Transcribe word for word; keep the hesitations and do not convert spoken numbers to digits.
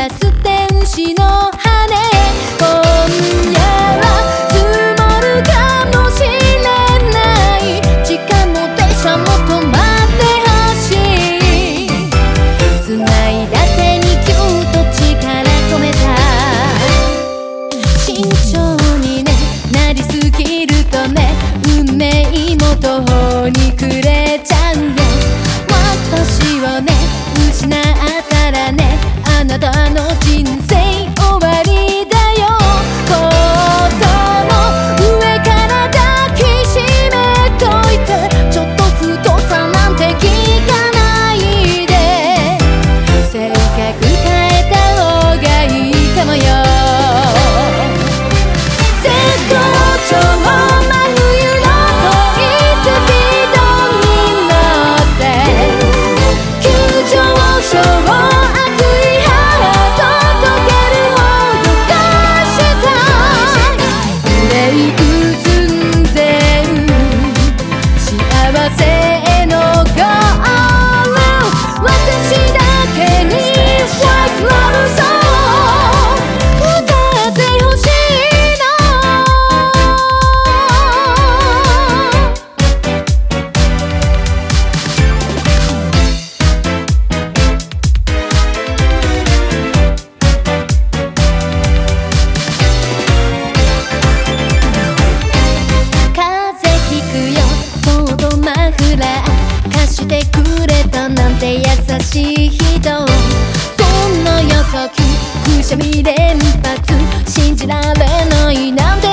らす天使の羽、今夜は積もるかもしれない、時間も電車も止まってほしい、繋いだ手にぎゅっと力込めた、慎重にねなりすぎるとね運命も途方に暮れちゃうよ、私をね失ったらねあなたの人生終わりだよ、こっとも上から抱きしめといて、ちょっと太さなんて聞かないで、性格変えた方がいいかもよ、絶好調真冬の恋スピードに乗って急上昇、熱いハート溶けるほど出したい、ブレイク寸前、幸せへのゴール、私だけに White Love Song 歌ってほしいの、風邪ひくよそっとマフラー貸してくれたなんて優しい人、そんな矢先くしゃみ連発、信じられないなんて